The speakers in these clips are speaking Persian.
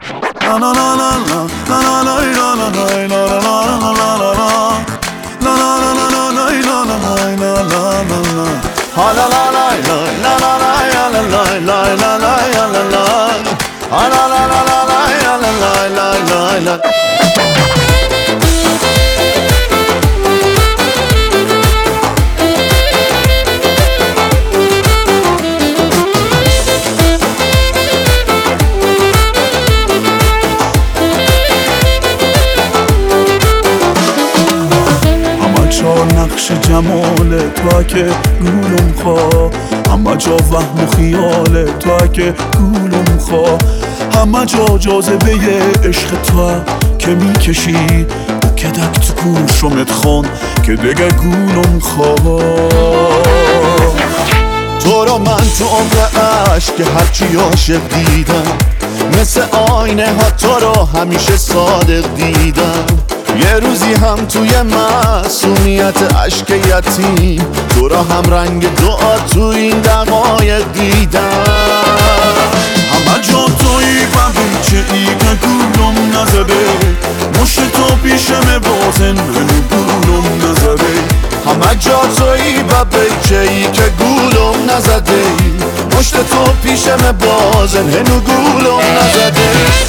نقش جمال تو که گولم خواه، همه جا وهم و خیال تو که گولم خواه، همه جا جاذبه عشق تو که میکشی و کدک تو گوشمت خون که دیگه گولم خواه. تو رو من تو عمق عشق که هرچی عاشق دیدم، مثل آینه ها تو رو همیشه صادق دیدم. یه روزی هم توی معصومیت عشق یتیم، تو را هم رنگ دعا تو این دقایق دیدم. همه جا تویی و بیچه ای که گولم نزده، مشت تو پیشم بازن هنو گولم نزده. همه جا تویی و بیچه ای که گولم نزده، مشت تو پیشم بازن هنو گولم نزده.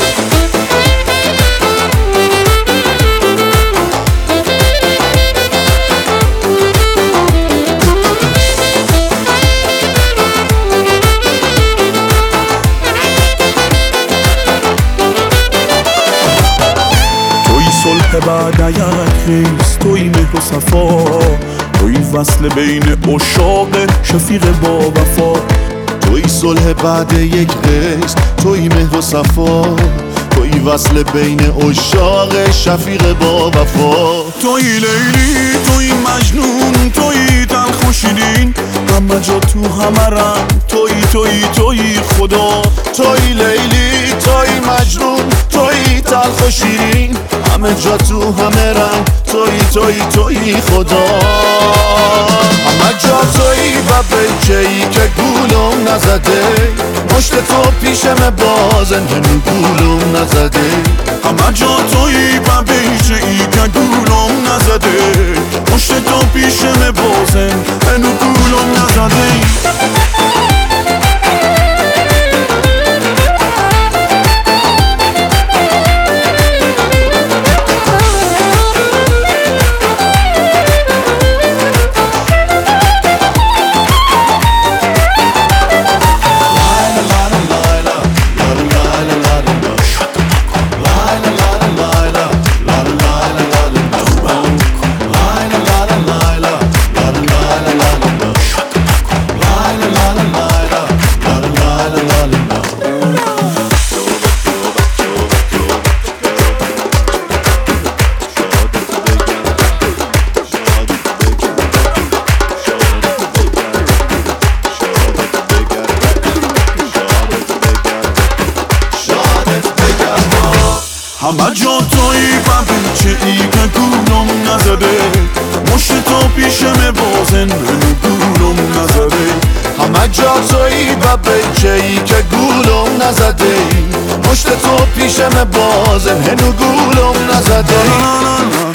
صلح بعد یک خیز، توی مهر و صفا، توی وصل بین عشاق شفیق با وفا. توی صلح بعد یک قیس، توی مهر و صفا، توی وصل بین عشاق شفیق با وفا. توی لیلی، توی مجنون، توی تلخ و شیرین، همه جا تو همه رنگ، توی خدا. توی لیلی، توی مجنون، توی تلخ و شیرین، همه جا تو همه رنگ، توی خدا. همه جا توی و بیچه ای که گولم نزده، مشت تو پیشم بازن هنو گولم نزده. همه جا توی و بیچه ای که گولم نزده، مشت تو پیشم بازن هنو گولم نزده. همه جا توی و بیچه ای که گولم نزده، مشت تو پیشم بازن هنو گولم نزده. همه جا توی و بیچه ای که گولم نزده، مشت تو پیشم بازن هنو گولم نزده.